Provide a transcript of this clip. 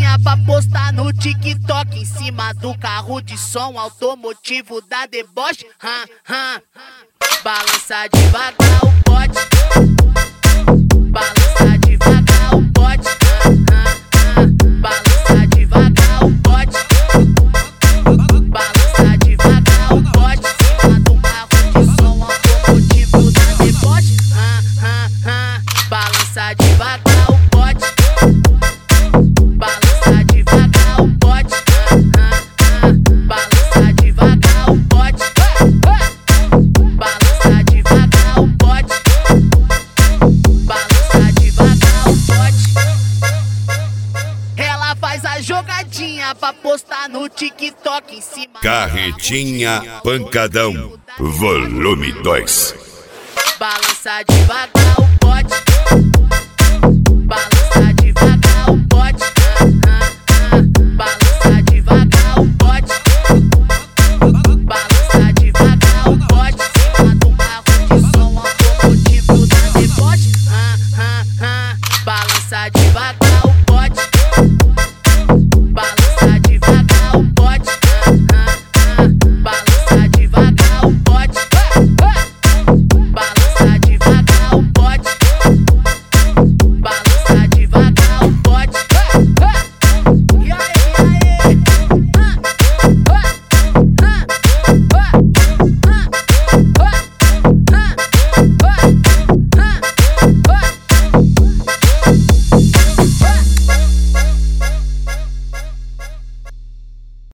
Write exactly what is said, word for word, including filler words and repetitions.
jogadinha pra postar no TikTok em cima do carro de som automotivo da deboche. Hum, hum. Balança devagar o pote, balança devagar o pote, hum, hum, hum. Balança devagar o pote, balança devagar o pote em cima do carro de som automotivo da deboche. Hum, hum, hum. Balança devagar o pote, balança devagar o pote, hum, hum, hum. Balança devagar o pote, balança devagar o pote, balança devagar o pote. Ela faz a jogadinha pra postar no TikTok em cima. Carretinha Pancadão, volume dois. Balança devagar o pote, balança